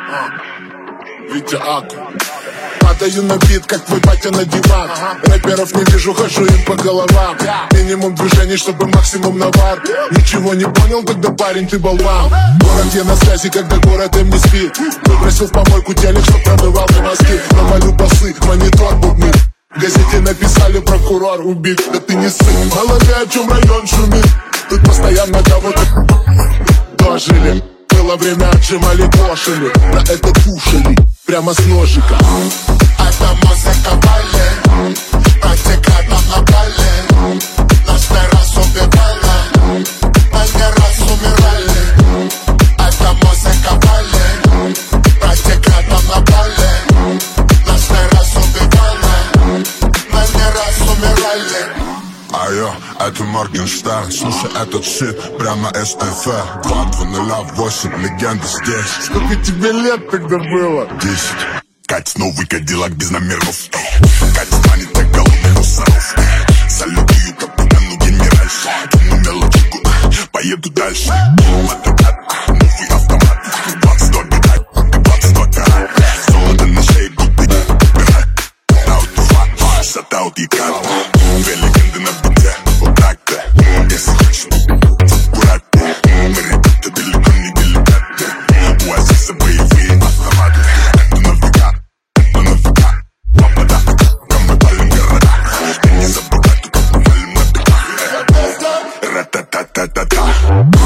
Витя Аку. Падаю на бит, как твой батя на диван. Рэперов не вижу, хожу им по головам. Минимум движений, чтобы максимум навар. Ничего не понял, когда парень ты болван. Город я на связи, когда город им не спит. Выбросил в помойку телек, что промывал на мозги. Навалю басы, монитор бубнит. В газете написали, прокурор убит. Да ты не сын, в голове о чем район шумит. Тут постоянно кого-то дожили. Было время, отжимали кошели. На это кушали, прямо с ножика. Это музыка балет, практика там на бале. Нас не раз убивали, мы не раз умирали. Это музыка балет, практика там на бале. Нас не раз убивали, мы не раз умирали. Айо, это Моргенштерн, слушай этот щит, прямо СФР 2208, легенда здесь. Сколько тебе лет тогда было? 10. Катя новый кадиллак без номеров. Катя станет для голодных мусоров. Залюбую капитану генеральша. Кину мелочку, поеду дальше. Мотокат, новый автомат. 22 года, 22 карат. Золото на шее, будто пират. Аутофан, шатаут и кат. Две легенды на бите, вот так-то. Если хочешь, аккуратно. Мы ребята далеко не деликатны. У Азиза боевые автоматы. Это навыка, это навыка. Папа, да, мы палим города. Ты не забывай, только мы валим на битах. Ра-та-та-та-та-та.